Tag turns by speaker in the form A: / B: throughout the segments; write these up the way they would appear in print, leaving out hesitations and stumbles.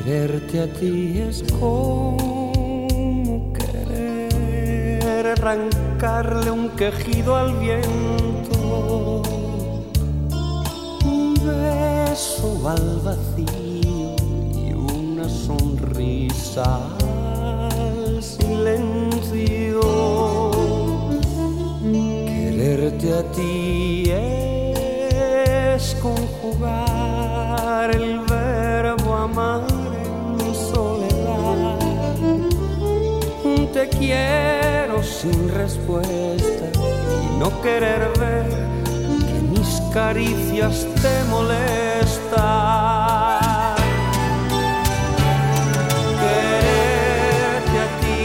A: Quererte a ti es como querer arrancarle un quejido al viento, un beso al vacío y una sonrisa al silencio. Quererte a ti es conjugar el verbo amar en soledad, un te quiero sin respuesta y no querer ver que mis caricias te molestan. Quererte a ti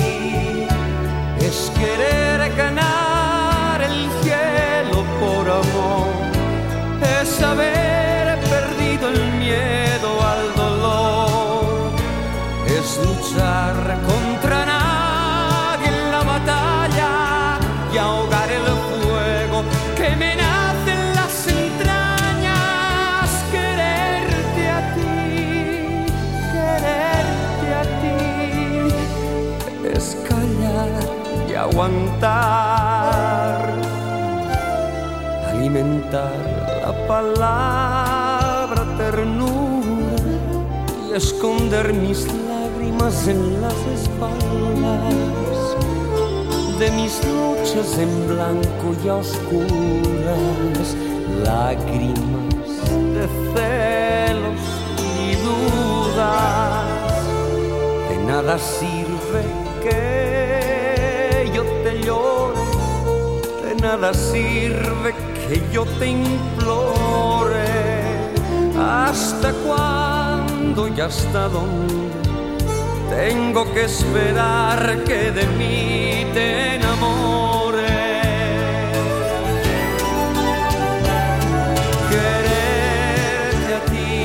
A: es querer ganar el cielo por amor, es haber perdido el miedo al dolor, es luchar contra nadie en la batalla y ahogar el fuego que me nace en las entrañas. Quererte a ti es callar y aguantar, alimentar la palabra ternura y esconder mis lágrimas en las espaldas de mis noches en blanco y a oscuras, lágrimas de celos y dudas. De nada sirve que yo te llore, de nada sirve que yo te implore. ¿Hasta cuándo y hasta dónde tengo que esperar que de mí te enamores? Quererte a ti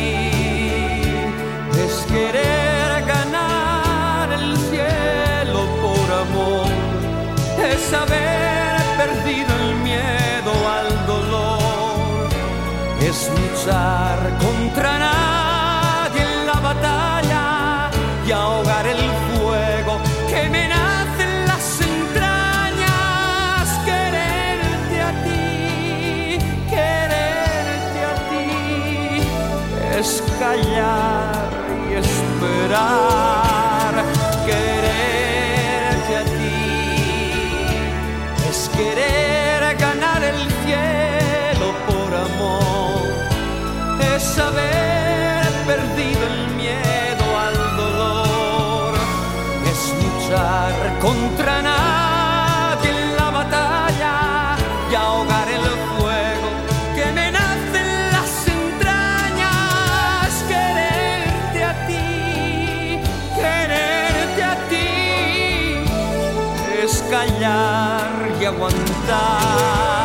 A: es querer ganar el cielo por amor, es haber perdido el miedo al dolor, es luchar contra nadie en la batalla y ahogar el fuego que me nace en las entrañas. Quererte a ti es callar y esperar. Quererte a ti es querer ganar el cielo por amor, es haber perdido el miedo al dolor, es luchar contra nadie en la batalla y ahogar el fuego que me nace en las entrañas. Quererte a ti es callar y aguantar.